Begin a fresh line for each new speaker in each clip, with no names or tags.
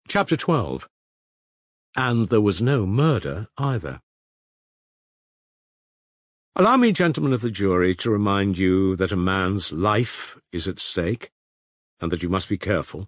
Chapter 12. And there was no murder either. Allow me, gentlemen of the jury, to remind you that a man's life is at stake, and that you must be careful.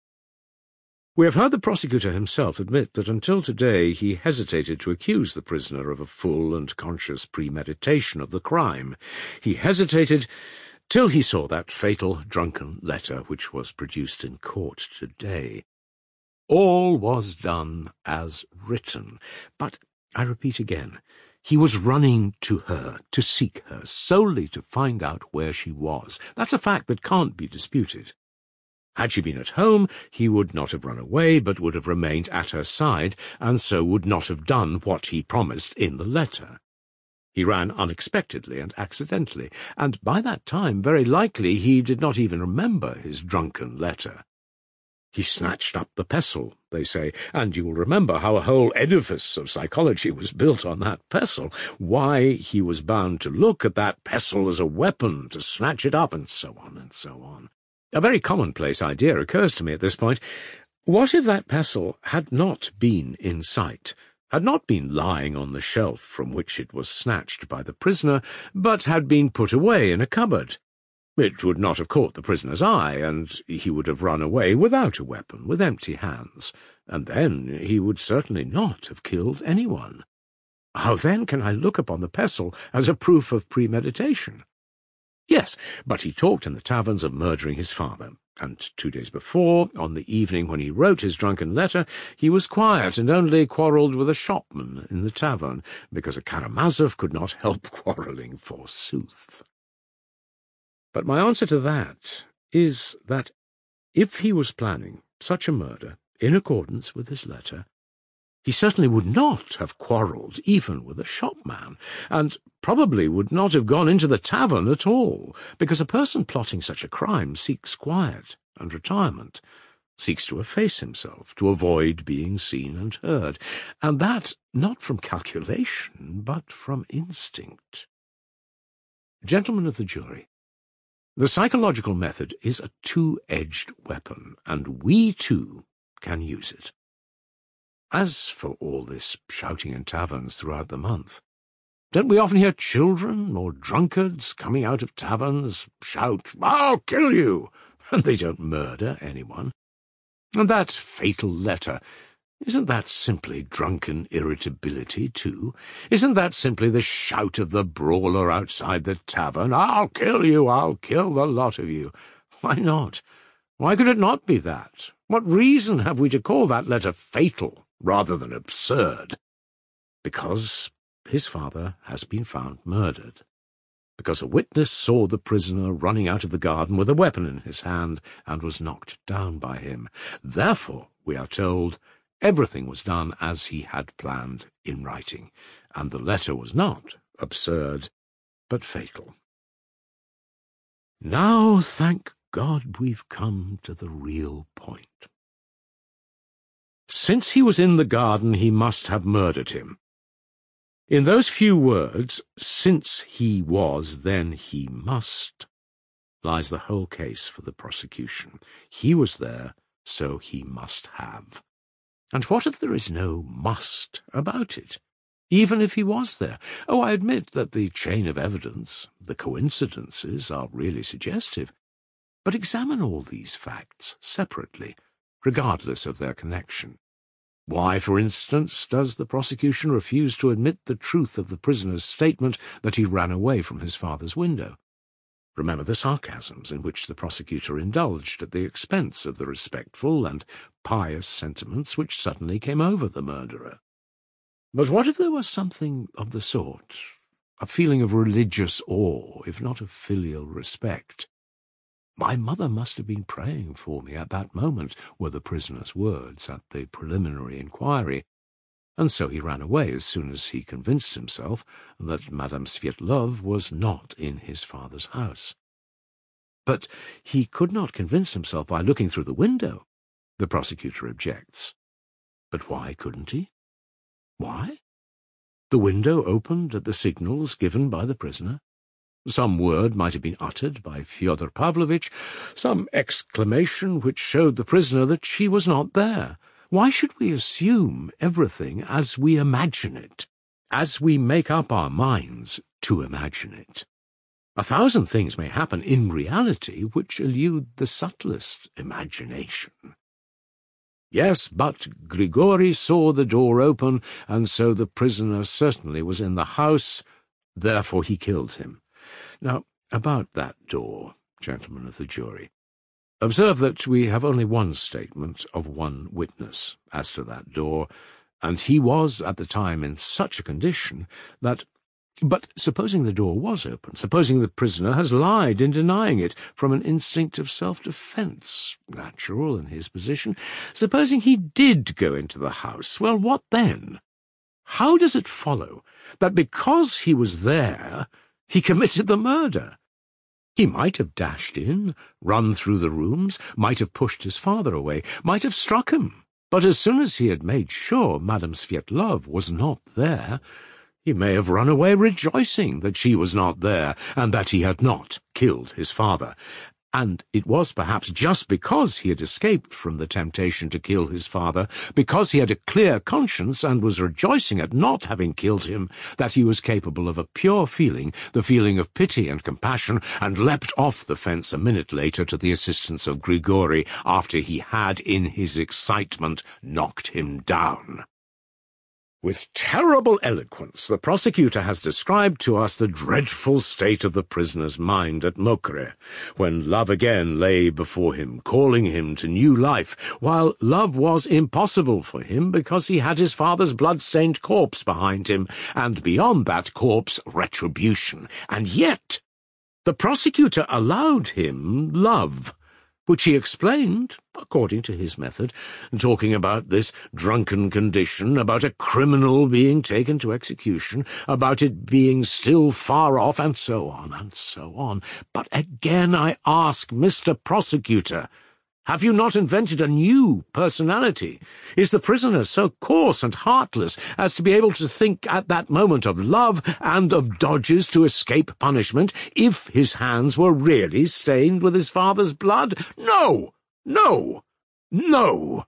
We have heard the prosecutor himself admit that until today he hesitated to accuse the prisoner of a full and conscious premeditation of the crime. He hesitated till he saw that fatal drunken letter which was produced in court today. All was done as written, but, I repeat again, he was running to her, to seek her, solely to find out where she was. That's a fact that can't be disputed. Had she been at home, he would not have run away, but would have remained at her side, and so would not have done what he promised in the letter. He ran unexpectedly and accidentally, and by that time, very likely, he did not even remember his drunken letter. He snatched up the pestle, they say, and you will remember how a whole edifice of psychology was built on that pestle, why he was bound to look at that pestle as a weapon, to snatch it up, and so on and so on. A very commonplace idea occurs to me at this point. What if that pestle had not been in sight, had not been lying on the shelf from which it was snatched by the prisoner, but had been put away in a cupboard? It would not have caught the prisoner's eye, and he would have run away without a weapon, with empty hands, and then he would certainly not have killed anyone. How then can I look upon the pestle as a proof of premeditation? Yes, but he talked in the taverns of murdering his father, and 2 days before, on the evening when he wrote his drunken letter, he was quiet and only quarrelled with a shopman in the tavern, because a Karamazov could not help quarrelling, forsooth. But my answer to that is that if he was planning such a murder in accordance with his letter, he certainly would not have quarrelled even with a shopman, and probably would not have gone into the tavern at all, because a person plotting such a crime seeks quiet and retirement, seeks to efface himself, to avoid being seen and heard, and that not from calculation, but from instinct. Gentlemen of the jury, the psychological method is a two-edged weapon, and we, too, can use it. As for all this shouting in taverns throughout the month, don't we often hear children or drunkards coming out of taverns shout, "I'll kill you!" and they don't murder anyone? And that fatal letter, isn't that simply drunken irritability, too? Isn't that simply the shout of the brawler outside the tavern, "I'll kill you, I'll kill the lot of you"? Why not? Why could it not be that? What reason have we to call that letter fatal rather than absurd? Because his father has been found murdered. Because a witness saw the prisoner running out of the garden with a weapon in his hand and was knocked down by him. Therefore, we are told, everything was done as he had planned in writing, and the letter was not absurd, but fatal. Now, thank God, we've come to the real point. Since he was in the garden, he must have murdered him. In those few words, "since he was, then he must," lies the whole case for the prosecution. He was there, so he must have. And what if there is no must about it, even if he was there? Oh, I admit that the chain of evidence, the coincidences, are really suggestive. But examine all these facts separately, regardless of their connection. Why, for instance, does the prosecution refuse to admit the truth of the prisoner's statement that he ran away from his father's window? Remember the sarcasms in which the prosecutor indulged at the expense of the respectful and pious sentiments which suddenly came over the murderer. But what if there was something of the sort, a feeling of religious awe, if not of filial respect? "My mother must have been praying for me at that moment," were the prisoner's words at the preliminary inquiry, and so he ran away as soon as he convinced himself that Madame Svietlov was not in his father's house. But he could not convince himself by looking through the window, the prosecutor objects. But why couldn't he? Why? The window opened at the signals given by the prisoner. Some word might have been uttered by Fyodor Pavlovitch, some exclamation which showed the prisoner that she was not there. Why should we assume everything as we imagine it, as we make up our minds to imagine it? 1,000 things may happen in reality which elude the subtlest imagination. Yes, but Grigori saw the door open, and so the prisoner certainly was in the house, therefore he killed him. Now, about that door, gentlemen of the jury, observe that we have only one statement of one witness as to that door, and he was at the time in such a condition that— But supposing the door was open, supposing the prisoner has lied in denying it from an instinct of self-defence, natural in his position, supposing he did go into the house, well, what then? How does it follow that because he was there, he committed the murder? He might have dashed in, run through the rooms, might have pushed his father away, might have struck him, but as soon as he had made sure Madame Svietlov was not there, he may have run away rejoicing that she was not there, and that he had not killed his father. And it was perhaps just because he had escaped from the temptation to kill his father, because he had a clear conscience and was rejoicing at not having killed him, that he was capable of a pure feeling, the feeling of pity and compassion, and leapt off the fence a minute later to the assistance of Grigori after he had, in his excitement, knocked him down. With terrible eloquence, the prosecutor has described to us the dreadful state of the prisoner's mind at Mokre, when love again lay before him, calling him to new life, while love was impossible for him because he had his father's blood-stained corpse behind him, and beyond that corpse, retribution. And yet the prosecutor allowed him love, which he explained, according to his method, talking about this drunken condition, about a criminal being taken to execution, about it being still far off, and so on, and so on. But again I ask, Mr. Prosecutor, have you not invented a new personality? Is the prisoner so coarse and heartless as to be able to think at that moment of love and of dodges to escape punishment if his hands were really stained with his father's blood? No! No! No!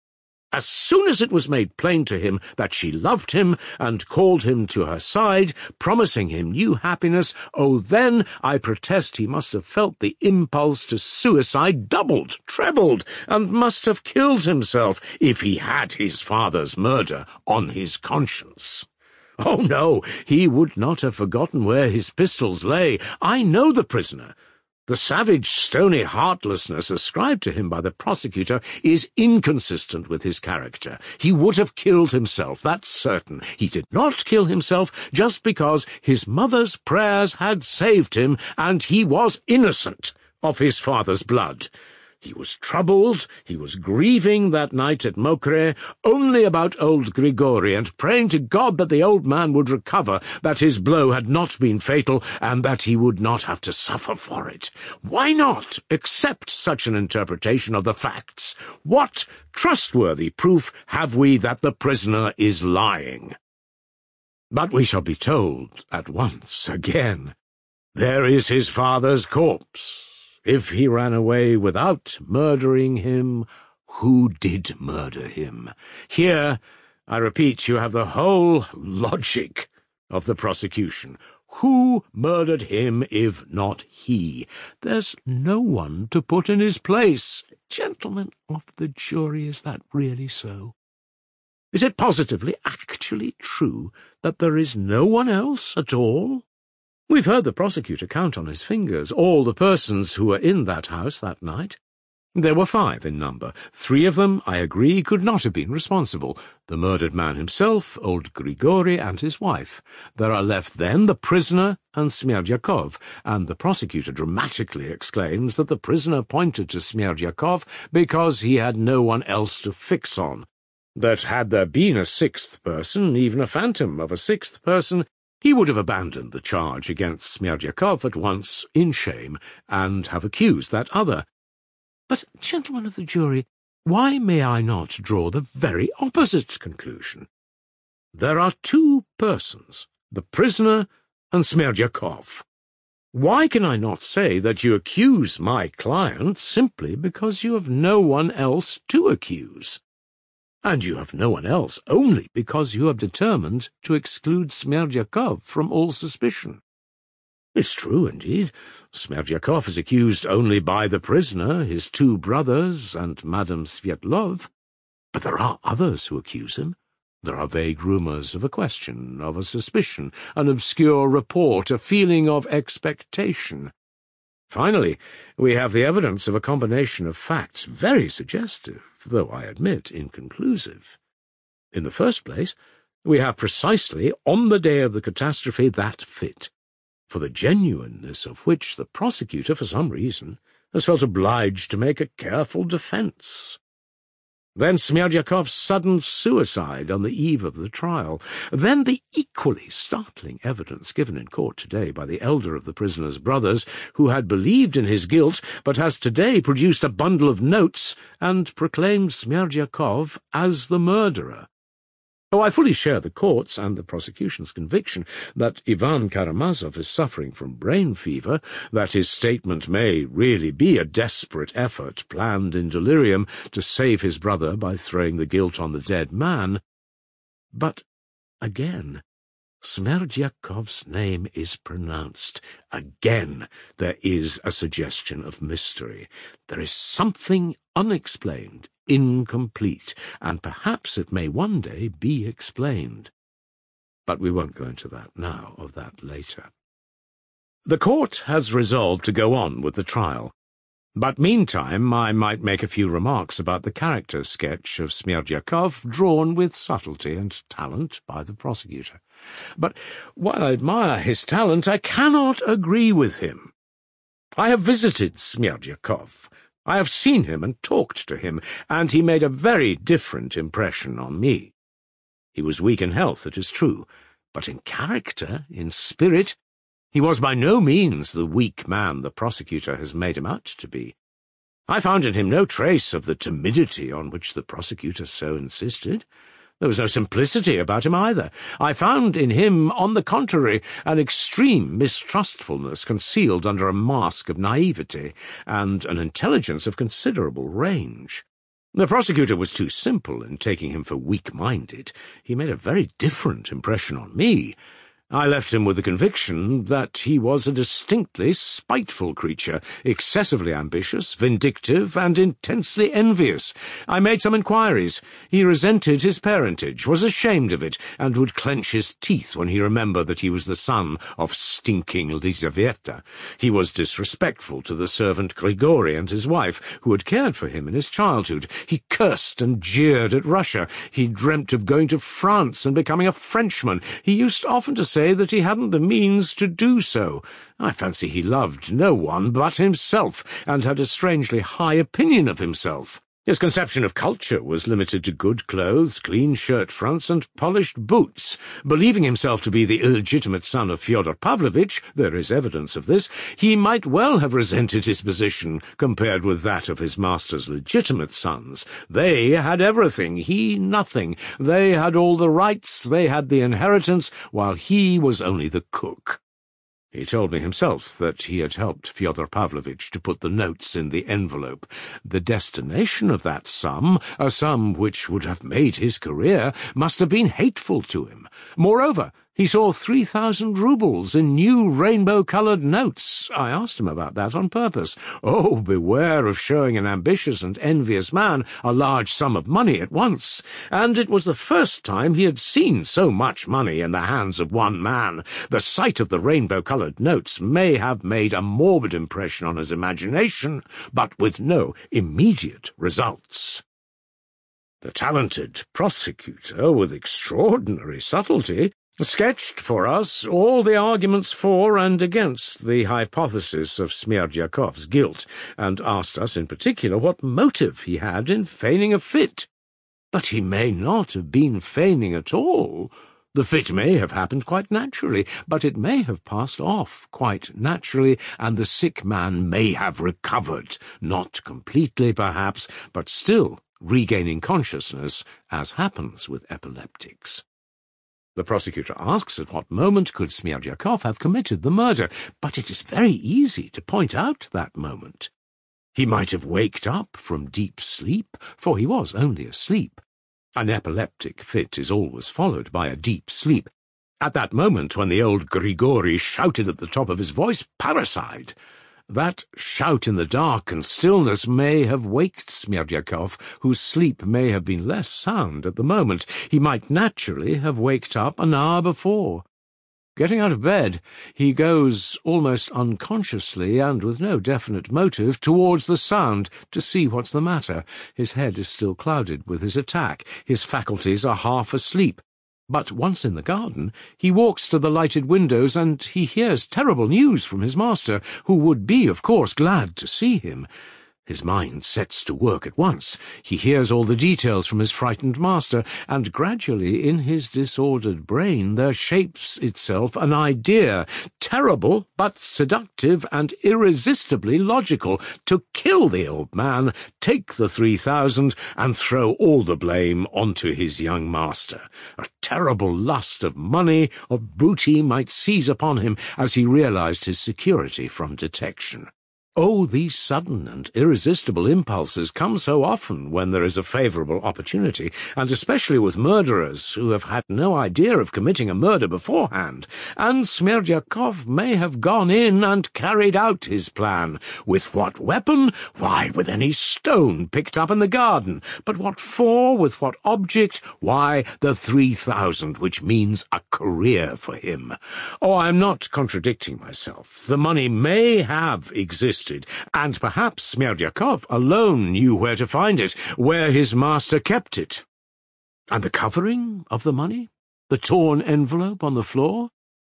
As soon as it was made plain to him that she loved him and called him to her side, promising him new happiness, oh, then I protest he must have felt the impulse to suicide doubled, trebled, and must have killed himself if he had his father's murder on his conscience. Oh, no, he would not have forgotten where his pistols lay. I know the prisoner. The savage, stony heartlessness ascribed to him by the prosecutor is inconsistent with his character. He would have killed himself, that's certain. He did not kill himself just because his mother's prayers had saved him, and he was innocent of his father's blood. He was troubled, he was grieving that night at Mokre only about old Grigori, and praying to God that the old man would recover, that his blow had not been fatal, and that he would not have to suffer for it. Why not accept such an interpretation of the facts? What trustworthy proof have we that the prisoner is lying? But we shall be told at once again, there is his father's corpse. If he ran away without murdering him, who did murder him? Here, I repeat, you have the whole logic of the prosecution. Who murdered him if not he? There's no one to put in his place. Gentlemen of the jury, is that really so? Is it positively, actually true that there is no one else at all? We've heard the prosecutor count on his fingers all the persons who were in that house that night. There were 5 in number. 3 of them, I agree, could not have been responsible. The murdered man himself, old Grigori, and his wife. There are left then the prisoner and Smerdyakov, and the prosecutor dramatically exclaims that the prisoner pointed to Smerdyakov because he had no one else to fix on. That had there been a 6th person, even a phantom of a 6th person, he would have abandoned the charge against Smerdyakov at once in shame, and have accused that other. But, gentlemen of the jury, why may I not draw the very opposite conclusion? There are 2 persons, the prisoner and Smerdyakov. Why can I not say that you accuse my client simply because you have no one else to accuse? and you have no one else only because you have determined to exclude Smerdyakov from all suspicion. It's true, indeed. Smerdyakov is accused only by the prisoner, his two brothers, and Madame Svyetlov. But there are others who accuse him. There are vague rumours of a question, of a suspicion, an obscure report, a feeling of expectation. Finally, we have the evidence of a combination of facts very suggestive, though I admit inconclusive. In the first place, we have precisely, on the day of the catastrophe, that fit, for the genuineness of which the prosecutor, for some reason, has felt obliged to make a careful defence. Then Smerdyakov's sudden suicide on the eve of the trial. Then the equally startling evidence given in court today by the elder of the prisoner's brothers, who had believed in his guilt, but has today produced a bundle of notes and proclaimed Smerdyakov as the murderer. Oh, I fully share the court's and the prosecution's conviction that Ivan Karamazov is suffering from brain fever, that his statement may really be a desperate effort planned in delirium to save his brother by throwing the guilt on the dead man. But, again, Smerdyakov's name is pronounced. Again, there is a suggestion of mystery. There is something unexplained, incomplete, and perhaps it may one day be explained. But we won't go into that now, of that later. The court has resolved to go on with the trial, but meantime I might make a few remarks about the character sketch of Smerdyakov drawn with subtlety and talent by the prosecutor. But while I admire his talent, I cannot agree with him. I have visited Smerdyakov. I have seen him and talked to him, and he made a very different impression on me. He was weak in health, it is true, but in character, in spirit, he was by no means the weak man the prosecutor has made him out to be. I found in him no trace of the timidity on which the prosecutor so insisted. There was no simplicity about him either. I found in him, on the contrary, an extreme mistrustfulness concealed under a mask of naivety, and an intelligence of considerable range. The prosecutor was too simple in taking him for weak-minded. He made a very different impression on me. I left him with the conviction that he was a distinctly spiteful creature, excessively ambitious, vindictive, and intensely envious. I made some inquiries. He resented his parentage, was ashamed of it, and would clench his teeth when he remembered that he was the son of stinking Lizaveta. He was disrespectful to the servant Grigory and his wife, who had cared for him in his childhood. He cursed and jeered at Russia. He dreamt of going to France and becoming a Frenchman. He used often to say that he hadn't the means to do so. I fancy he loved no one but himself, and had a strangely high opinion of himself. His conception of culture was limited to good clothes, clean shirt-fronts, and polished boots. Believing himself to be the illegitimate son of Fyodor Pavlovitch, there is evidence of this, he might well have resented his position compared with that of his master's legitimate sons. They had everything, he nothing. They had all the rights, they had the inheritance, while he was only the cook. He told me himself that he had helped Fyodor Pavlovitch to put the notes in the envelope. The destination of that sum, a sum which would have made his career, must have been hateful to him. Moreover, he saw 3,000 roubles in new rainbow-coloured notes. I asked him about that on purpose. Oh, beware of showing an ambitious and envious man a large sum of money at once. And it was the first time he had seen so much money in the hands of one man. The sight of the rainbow-coloured notes may have made a morbid impression on his imagination, but with no immediate results. The talented prosecutor, with extraordinary subtlety, sketched for us all the arguments for and against the hypothesis of Smerdyakov's guilt, and asked us in particular what motive he had in feigning a fit. But he may not have been feigning at all. The fit may have happened quite naturally, but it may have passed off quite naturally, and the sick man may have recovered, not completely perhaps, but still regaining consciousness, as happens with epileptics. The prosecutor asks at what moment could Smerdyakov have committed the murder, but it is very easy to point out that moment. He might have waked up from deep sleep, for he was only asleep. An epileptic fit is always followed by a deep sleep. At that moment, when the old Grigori shouted at the top of his voice, "Parricide!" that shout in the dark and stillness may have waked Smerdyakov, whose sleep may have been less sound at the moment. He might naturally have waked up an hour before. Getting out of bed, he goes, almost unconsciously and with no definite motive, towards the sound to see what's the matter. His head is still clouded with his attack. His faculties are half asleep. But once in the garden, he walks to the lighted windows and he hears terrible news from his master, who would be, of course, glad to see him. His mind sets to work at once. He hears all the details from his frightened master, and gradually in his disordered brain there shapes itself an idea, terrible but seductive and irresistibly logical, to kill the old man, take the 3,000, and throw all the blame onto his young master. A terrible lust of money, of booty, might seize upon him as he realized his security from detection. Oh, these sudden and irresistible impulses come so often when there is a favourable opportunity, and especially with murderers who have had no idea of committing a murder beforehand, and Smerdyakov may have gone in and carried out his plan. With what weapon? Why, with any stone picked up in the garden. But what for? With what object? Why, the 3,000, which means a career for him. Oh, I'm not contradicting myself. The money may have existed, and perhaps Smerdyakov alone knew where to find it, where his master kept it. And the covering of the money? The torn envelope on the floor?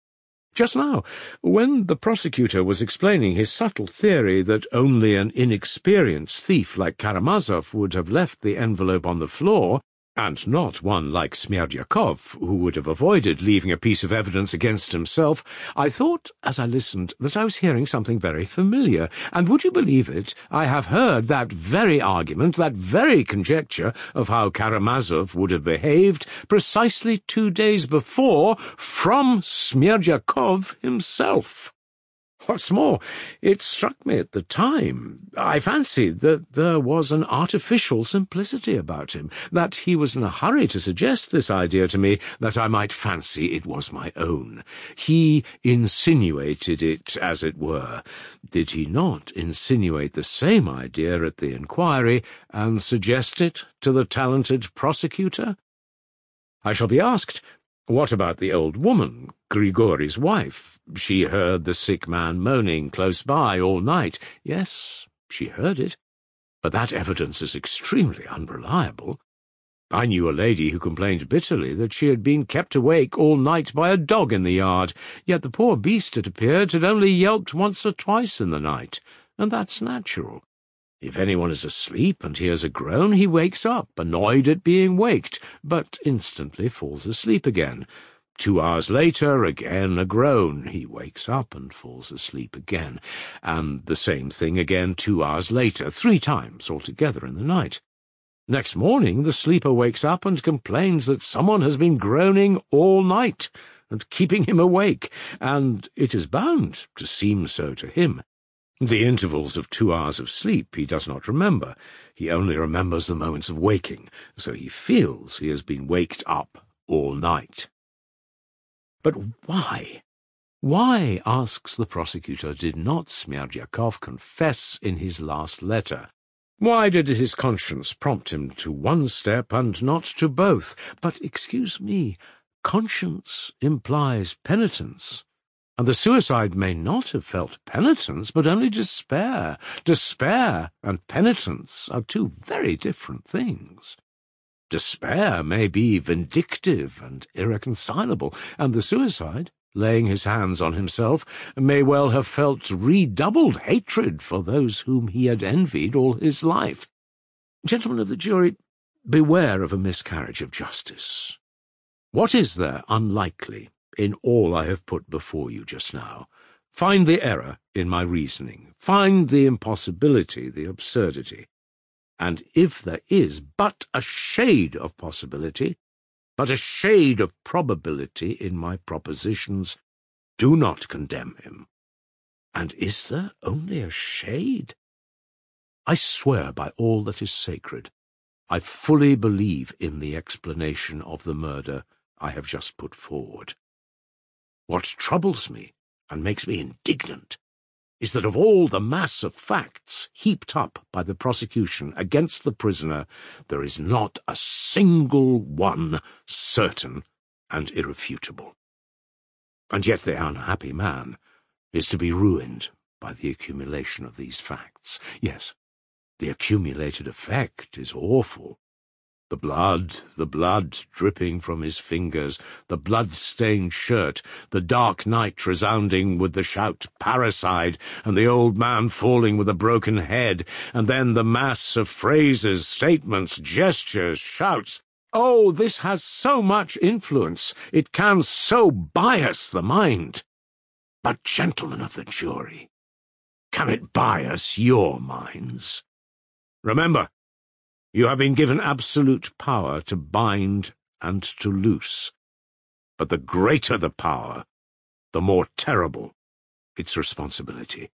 Just now, when the prosecutor was explaining his subtle theory that only an inexperienced thief like Karamazov would have left the envelope on the floor, and not one like Smerdyakov, who would have avoided leaving a piece of evidence against himself, I thought, as I listened, that I was hearing something very familiar, and would you believe it, I have heard that very argument, that very conjecture of how Karamazov would have behaved precisely 2 days before from Smerdyakov himself. What's more, it struck me at the time. I fancied that there was an artificial simplicity about him, that he was in a hurry to suggest this idea to me, that I might fancy it was my own. He insinuated it, as it were. Did he not insinuate the same idea at the inquiry, and suggest it to the talented prosecutor? I shall be asked, what about the old woman, Grigori's wife? She heard the sick man moaning close by all night. Yes, she heard it, but that evidence is extremely unreliable. I knew a lady who complained bitterly that she had been kept awake all night by a dog in the yard, yet the poor beast, it appeared, had only yelped once or twice in the night, and that's natural. If anyone is asleep and hears a groan, he wakes up, annoyed at being waked, but instantly falls asleep again. 2 hours later, again a groan. He wakes up and falls asleep again, and the same thing again 2 hours later, 3 times altogether in the night. Next morning, the sleeper wakes up and complains that someone has been groaning all night and keeping him awake, and it is bound to seem so to him. The intervals of 2 hours of sleep he does not remember. He only remembers the moments of waking, so he feels he has been waked up all night. But why? Why, asks the prosecutor, did not Smerdyakov confess in his last letter? Why did his conscience prompt him to one step and not to both? But, excuse me, conscience implies penitence. And the suicide may not have felt penitence, but only despair. Despair and penitence are 2 very different things. Despair may be vindictive and irreconcilable, and the suicide, laying his hands on himself, may well have felt redoubled hatred for those whom he had envied all his life. Gentlemen of the jury, beware of a miscarriage of justice. What is there unlikely in all I have put before you just now? Find the error in my reasoning. Find the impossibility, the absurdity. And if there is but a shade of possibility, but a shade of probability in my propositions, do not condemn him. And is there only a shade? I swear by all that is sacred, I fully believe in the explanation of the murder I have just put forward. What troubles me and makes me indignant is that of all the mass of facts heaped up by the prosecution against the prisoner, there is not a single one certain and irrefutable. And yet the unhappy man is to be ruined by the accumulation of these facts. Yes, the accumulated effect is awful. The blood dripping from his fingers, the blood-stained shirt, the dark night resounding with the shout "Parricide," and the old man falling with a broken head, and then the mass of phrases, statements, gestures, shouts. Oh, this has so much influence, it can so bias the mind. But, gentlemen of the jury, can it bias your minds? Remember, you have been given absolute power to bind and to loose. But the greater the power, the more terrible its responsibility.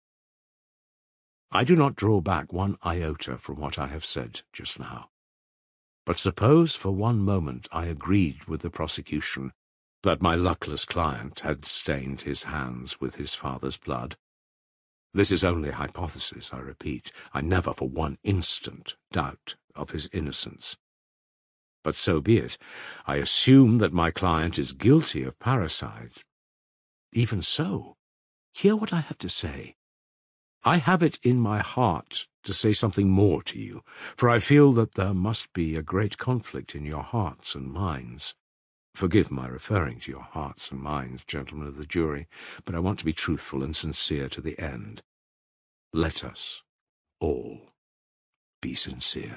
I do not draw back one iota from what I have said just now. But suppose for one moment I agreed with the prosecution that my luckless client had stained his hands with his father's blood. This is only a hypothesis, I repeat. I never for one instant doubt of his innocence. But so be it. I assume that my client is guilty of parricide. Even so, hear what I have to say. I have it in my heart to say something more to you, for I feel that there must be a great conflict in your hearts and minds. Forgive my referring to your hearts and minds, gentlemen of the jury, but I want to be truthful and sincere to the end. Let us all be sincere.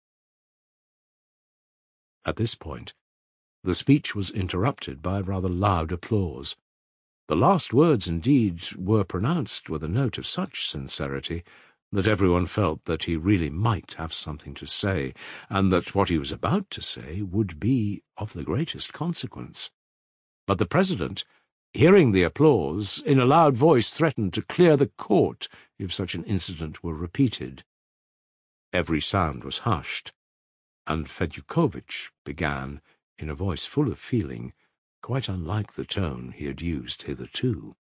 At this point, the speech was interrupted by rather loud applause. The last words, indeed, were pronounced with a note of such sincerity that everyone felt that he really might have something to say, and that what he was about to say would be of the greatest consequence. But the President, hearing the applause, in a loud voice threatened to clear the court if such an incident were repeated. Every sound was hushed, and Fedyukovitch began, in a voice full of feeling, quite unlike the tone he had used hitherto.